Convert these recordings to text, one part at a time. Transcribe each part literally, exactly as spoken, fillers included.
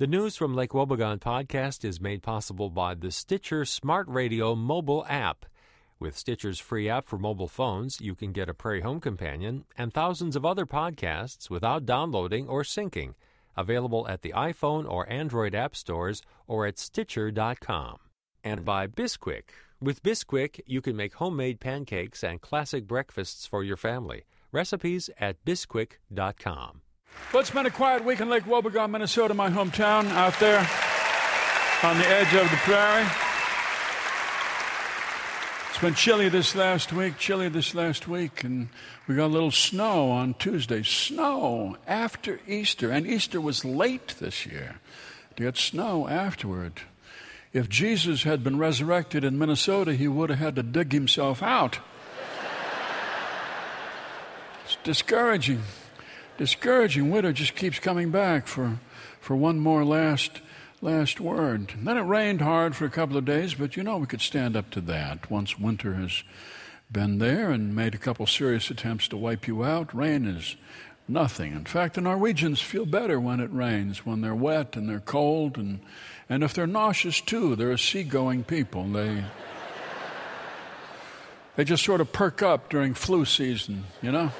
The News from Lake Wobegon podcast is made possible by the Stitcher Smart Radio mobile app. With Stitcher's free app for mobile phones, you can get a Prairie Home Companion and thousands of other podcasts without downloading or syncing. Available at the iPhone or Android app stores or at Stitcher dot com. And by Bisquick. With Bisquick, you can make homemade pancakes and classic breakfasts for your family. Recipes at Bisquick dot com. Well, it's been a quiet week in Lake Wobegon, Minnesota, my hometown, out there on the edge of the prairie. It's been chilly this last week, chilly this last week, and we got a little snow on Tuesday. Snow after Easter, and Easter was late this year to get snow afterward. If Jesus had been resurrected in Minnesota, he would have had to dig himself out. It's discouraging. Discouraging. Winter just keeps coming back for, for one more last last word. And then it rained hard for a couple of days, but you know we could stand up to that. Once winter has been there and made a couple serious attempts to wipe you out, rain is nothing. In fact, the Norwegians feel better when it rains, when they're wet and they're cold, and, and if they're nauseous too. They're a seagoing people. They, they just sort of perk up during flu season, you know?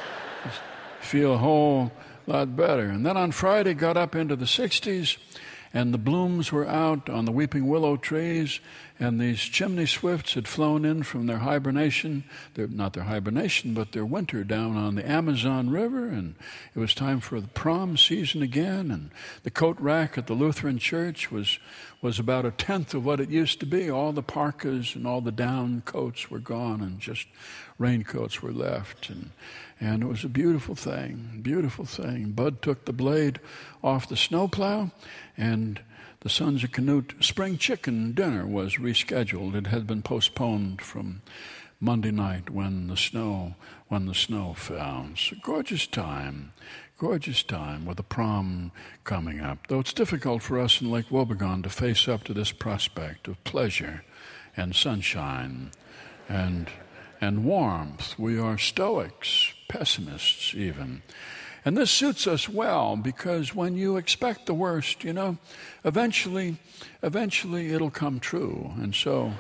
Feel a whole lot better. And then on Friday, got up into the sixties, and the blooms were out on the weeping willow trees, and these chimney swifts had flown in from their hibernation, their, not their hibernation, but their winter down on the Amazon River, and it was time for the prom season again, and the coat rack at the Lutheran church was, was about a tenth of what it used to be. All the parkas and all the down coats were gone, and just raincoats were left, and And it was a beautiful thing, beautiful thing. Bud took the blade off the snowplow, and the Sons of Canute spring chicken dinner was rescheduled. It had been postponed from Monday night when the snow when the snow fell. It's a gorgeous time, gorgeous time with the prom coming up. Though it's difficult for us in Lake Wobegon to face up to this prospect of pleasure and sunshine and and warmth. We are stoics, pessimists even. And this suits us well, because when you expect the worst, you know, eventually, eventually it'll come true. And so,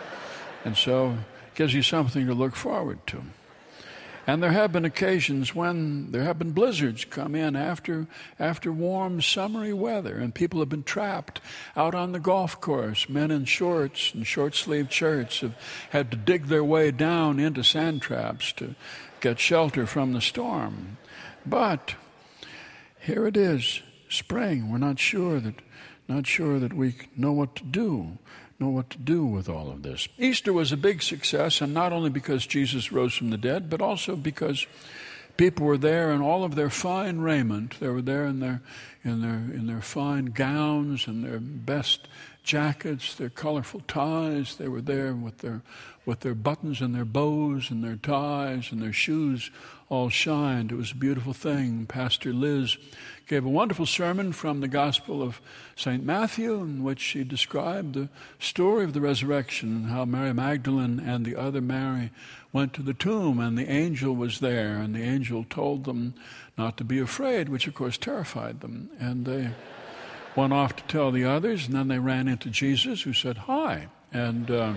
and so it gives you something to look forward to. And there have been occasions when there have been blizzards come in after after warm, summery weather, and people have been trapped out on the golf course. Men in shorts and short-sleeved shirts have had to dig their way down into sand traps to get shelter from the storm. But here it is, spring. We're not sure that not sure that we know what to do. know what to do with all of this. Easter was a big success, and not only because Jesus rose from the dead, but also because people were there in all of their fine raiment. They were there in their in their in their fine gowns and their best jackets, their colorful ties. They were there with their with their buttons and their bows and their ties, and their shoes all shined. It was a beautiful thing. Pastor Liz gave a wonderful sermon from the Gospel of Saint Matthew, in which she described the story of the resurrection and how Mary Magdalene and the other Mary went to the tomb, and the angel was there, and the angel told them not to be afraid, which of course terrified them. And they went off to tell the others, and then they ran into Jesus, who said, "Hi." And uh,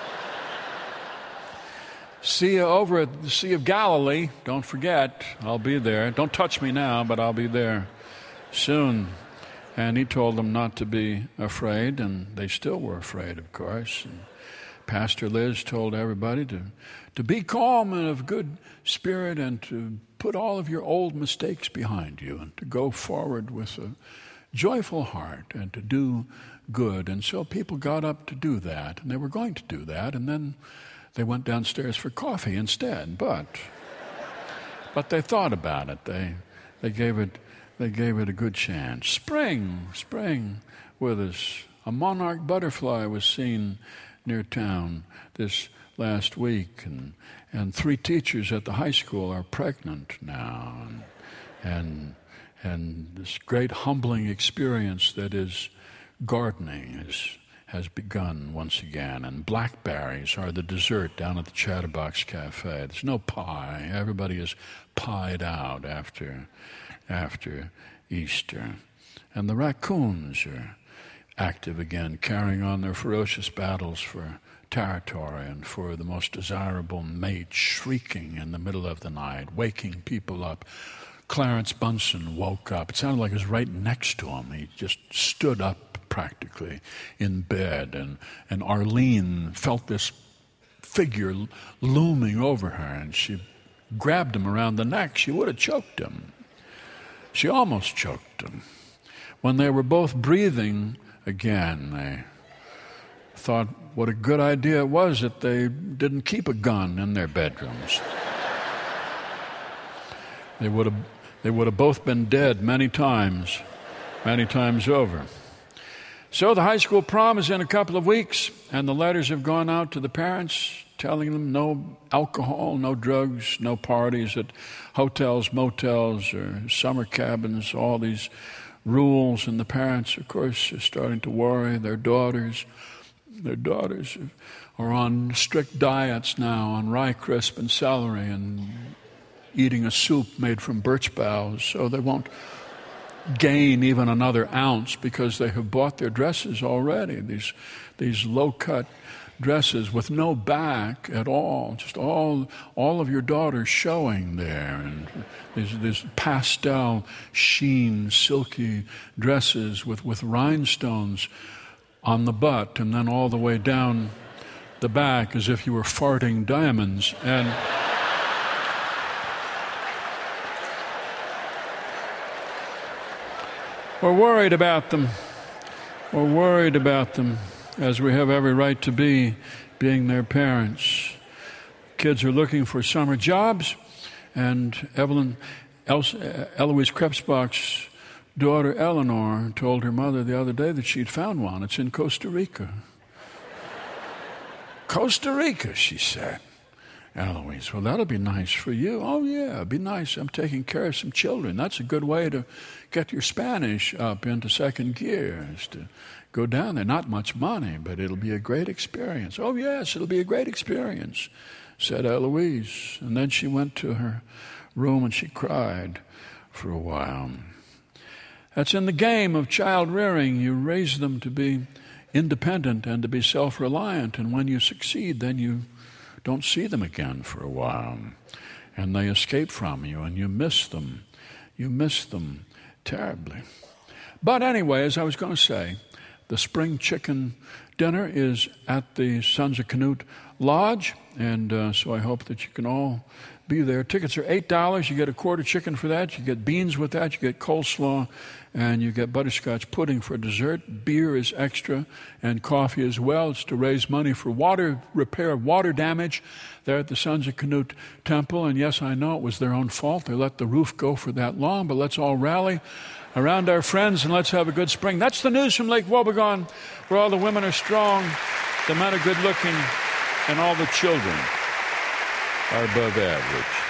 see you over at the Sea of Galilee. Don't forget, I'll be there. Don't touch me now, but I'll be there soon. And he told them not to be afraid, and they still were afraid, of course. And Pastor Liz told everybody to, to be calm and of good spirit, and to put all of your old mistakes behind you, and to go forward with a joyful heart and to do good. And so people got up to do that, and they were going to do that, and then they went downstairs for coffee instead. But but they thought about it. They they gave it they gave it a good chance. Spring, spring with us. A monarch butterfly was seen near town this last week, and and three teachers at the high school are pregnant now, and and, and this great humbling experience that is gardening is has begun once again, and blackberries are the dessert down at the Chatterbox Cafe. There's no pie. Everybody is pied out after after Easter. And the raccoons are active again, carrying on their ferocious battles for territory and for the most desirable mate, shrieking in the middle of the night, waking people up. Clarence Bunsen woke up. It sounded like it was right next to him. He just stood up practically in bed, and, and Arlene felt this figure looming over her, and she grabbed him around the neck. She would have choked him. She almost choked him. When they were both breathing again, they thought what a good idea it was that they didn't keep a gun in their bedrooms. They would have they would have both been dead many times, many times over. So the high school prom is in a couple of weeks, and the letters have gone out to the parents telling them no alcohol, no drugs, no parties at hotels, motels, or summer cabins, all these rules. And the parents, of course, are starting to worry. Their daughters, their daughters are on strict diets now, on rye crisp and celery, and eating a soup made from birch boughs, so they won't gain even another ounce because they have bought their dresses already, these these low-cut dresses with no back at all, just all all of your daughters showing there, and these, these pastel sheen, silky dresses with, with rhinestones on the butt and then all the way down the back as if you were farting diamonds. And we're worried about them. We're worried about them, as we have every right to be, being their parents. Kids are looking for summer jobs, and Evelyn, El- Eloise Krebsbach's daughter Eleanor told her mother the other day that she'd found one. It's in Costa Rica. Costa Rica, she said. Eloise, well, that'll be nice for you. Oh, yeah, it'll be nice. I'm taking care of some children. That's a good way to get your Spanish up into second gear, is to go down there. Not much money, but it'll be a great experience. Oh, yes, it'll be a great experience, said Eloise. And then she went to her room and she cried for a while. That's in the game of child rearing. You raise them to be independent and to be self-reliant, and when you succeed, then you don't see them again for a while, and they escape from you, and you miss them. You miss them terribly. But anyway, as I was going to say, the spring chicken dinner is at the Sons of Canute Lodge, and uh, so I hope that you can all be there. Tickets are eight dollars. You get a quarter chicken for that. You get beans with that. You get coleslaw, and you get butterscotch pudding for dessert. Beer is extra, and coffee as well. It's to raise money for water repair, water damage there at the Sons of Canute Temple. And yes, I know it was their own fault. They let the roof go for that long, but let's all rally around our friends and let's have a good spring. That's the news from Lake Wobegon, where all the women are strong, the men are good looking, and all the children are above average.